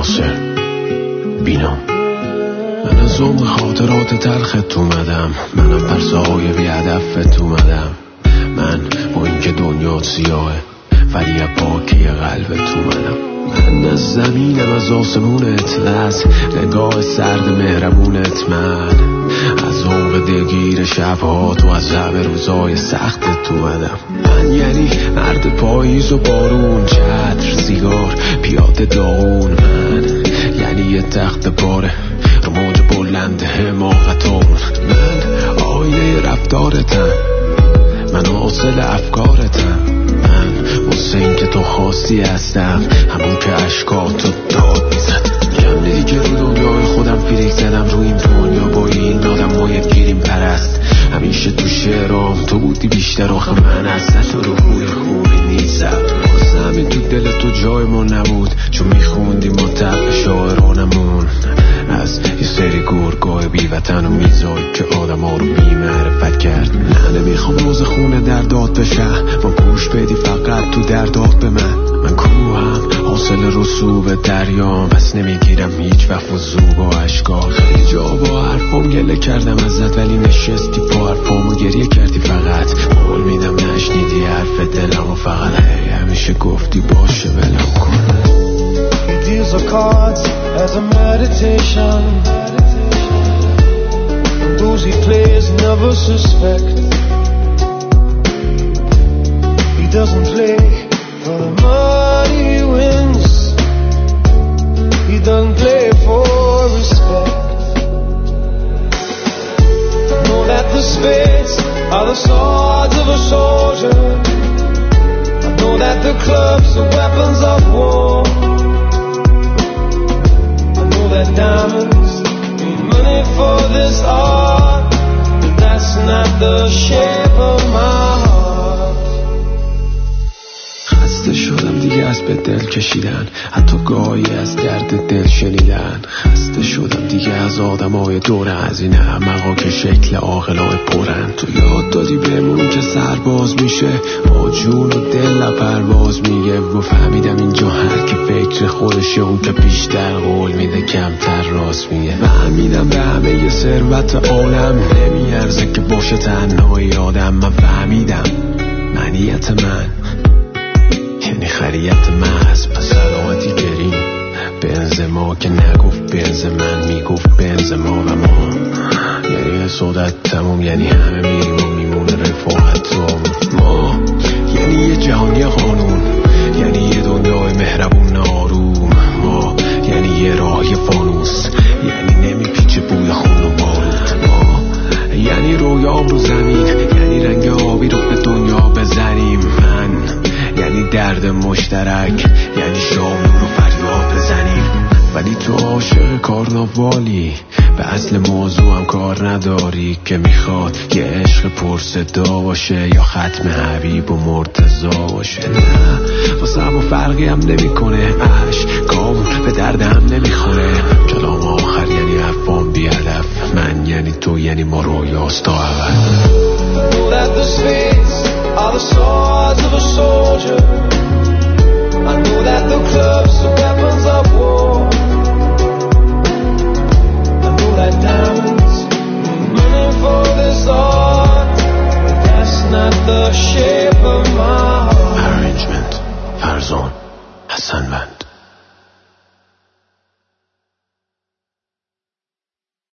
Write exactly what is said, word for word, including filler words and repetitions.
ناصر بینام. من از عمق خاطرات تلخت اومدم، منم پرسای بی هدفت اومدم. من با اینکه دنیا سیاهه ولی پاکی قلبت اومدم. من از زمینم، از آسمونت، از نگاه سرد مهربونت. من از عمق دلگیر شبهات و از لب روزای سختت اومدم. من یعنی مرد پاییز و بارون، چتر، سیگار، پیاده داغون. من یعنی یه تخت پاره رو موج بلند حماقتون. من آینه رفتارتم، من حاصل افکارتم. من واسه این که تو خواستی هستم، همون که عشقاتو داد میزد. کم دیدی که رو دنیای خودم فریک زدم، رو این دنیا با این آدم باید گیریم پرست. همیشه تو شعرام تو بودی بیشتر، آخه من اصلا تو رو خوی خوبی نیستم. واسه همین تو دل تو جای ما نبود، چون میخوندی ما طبع شاعرانمون از یه سری گرگاه بی وطن و میزای که آدم ها رو بی معرفت کرد. نه نمیخوام روز خونه در داد بشه، با گوش بدی فقط تو در داد به من. من کوهم حاصل رسوب دریام، پس نمیگیرم هیچ وقت وضو با عشقا. خیلی جا با حرفام گله کردم ازت، ولی نشستی با حرفام و گریه کردی. فقط قول میدم نشنیدی حرف دلم و فقط هی همیشه گفتی باشه ولم کن. He deals the cards as a meditation, and those he plays never suspect. He doesn't play for the money he wins, he doesn't play for respect. I know that the spades are the swords of a soldier, I know that the clubs are weapons of war, that diamonds need money for this art, but that's not the shape of my heart. خسته شدم دیگه از به دل کشیدن، حتی گاهی از درد دل شنیدن. خسته شدم دیگه از آدمای دور از این احمقا که شکل عاقلای پرن. تو یاد دادی بهمون که سرباز میشه با جون و دل پرواز میگه، و فهمیدم اینجا هر کی فکر خودشه، اون که بیشتر قول میده کمتر راست میگه. فهمیدم به همه ثروت عالم نمیارزه که باشه تنهای آدم. من فهمیدم معنیت من یعنی خریت محض، پس علامتی گریم بنز ما که نگفت بنز من، میگفت بنز ما و ما. یعنی حسادت تموم، یعنی همه میریم و میمونه رفاقت رو. ما یعنی یه جهانی قانون، یعنی یه دنیای مهربون آروم. ما یعنی یه راه یه فانوس، یعنی نمیپیچه بوی خون و بارود. ما یعنی رویام رو زمین، یعنی رنگ آبی رو به دنیا بزنیم. من یعنی درد مشترک، یعنی شام رو فریاد بزنیم. ولی تو عاشق کارناوالی، به اصل موضوع هم کار نداری که میخواد یه عشق پرصدا باشه یا ختم حبیب و مرتضا باشه. نه واسه هم فرقی هم نمی کنه، عشقام به درد هم نمیخوره. کلام آخر یعنی حرفام بی هدف، من یعنی تو یعنی ما رویاست تا اول. Are the swords of a soldier, I know that the clubs are weapons of war, I know that diamonds need money for this art, but that's not the shape of my heart. Arrangement, Farzan, Hassan Band.